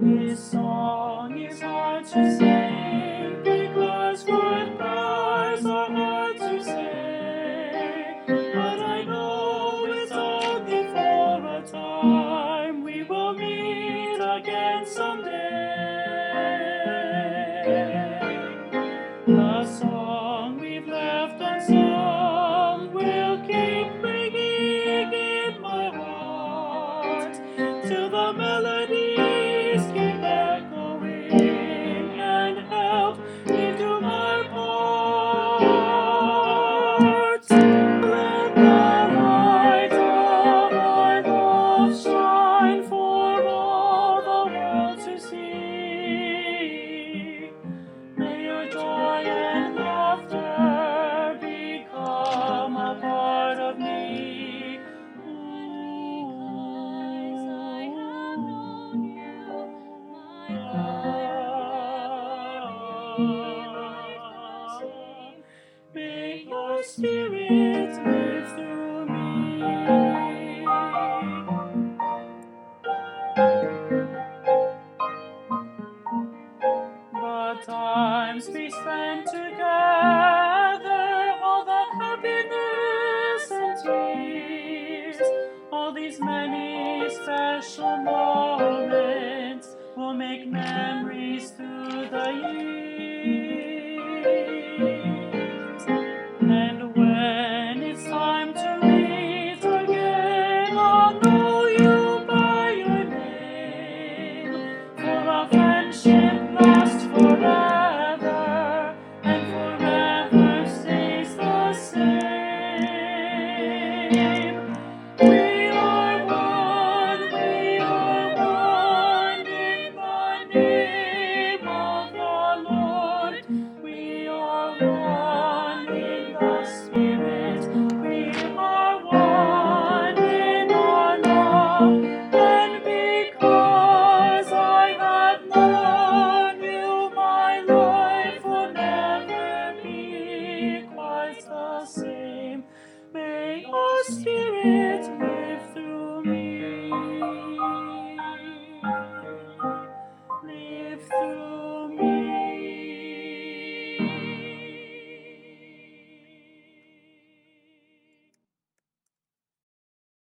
This song is hard to sing because goodbyes are hard to say. But I know it's only for a time. We will meet again someday. The song we've left unsung will keep ringing in my heart till the melodies keep echoing and help me do my part. Let the light of our love shine for all the world to see. May your joy and laughter become a part of me. May your spirit live through me. The times we spent together, all the happiness and tears, all these many special moments will make memories through the years.